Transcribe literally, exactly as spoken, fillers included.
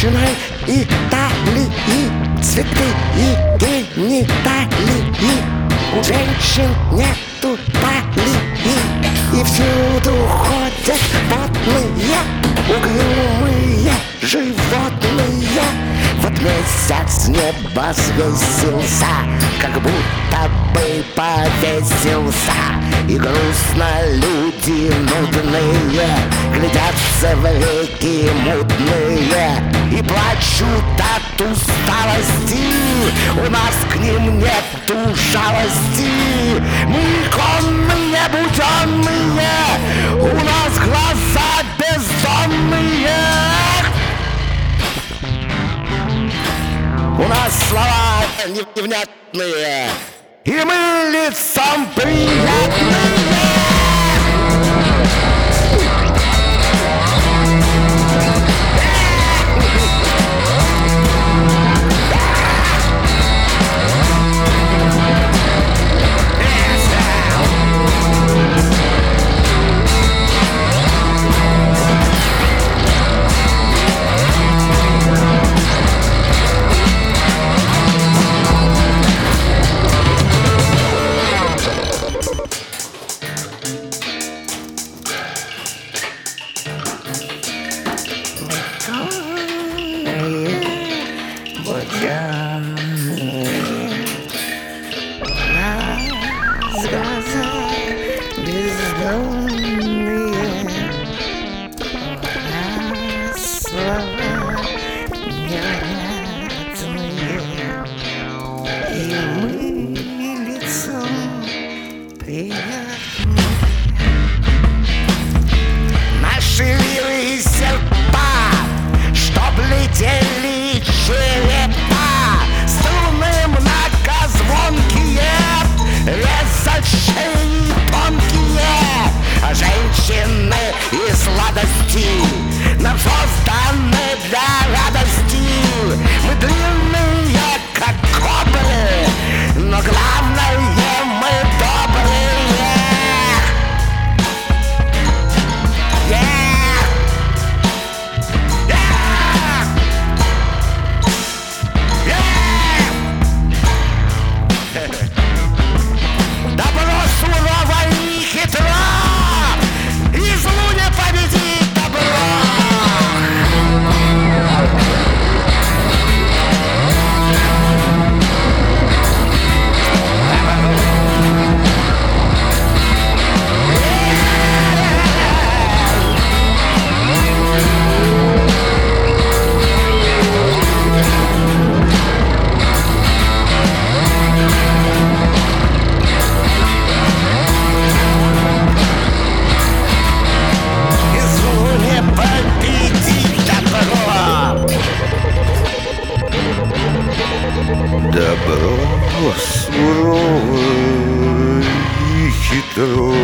женщиной Италии, цветы и гениталии. У женщин нету талии, и всюду ходят потные, угрюмые животные. Вот месяц с неба свесился, как будто бы повесился, и грустно люди нудные глядятся в реки мутные и плачут от усталости. У нас к ним нету жалости. Мы конные, буденные, у нас глаза бездонные. У нас слова невнятные, и мы лицом приятные. Глаза бездонные, слова невнятные, и мы лицом приятные. Наши лиры и серпа, чтоб летели черепа, струны многозвонкие, резать шеи тонкие. А женщины и сладости нам созданы для радости. Мы длинные, как кобры, но главное, мы добрые. Yeah! Yeah! Yeah! Добро сурово и хитро, и злу не победит добро. Добро сурово и хитро,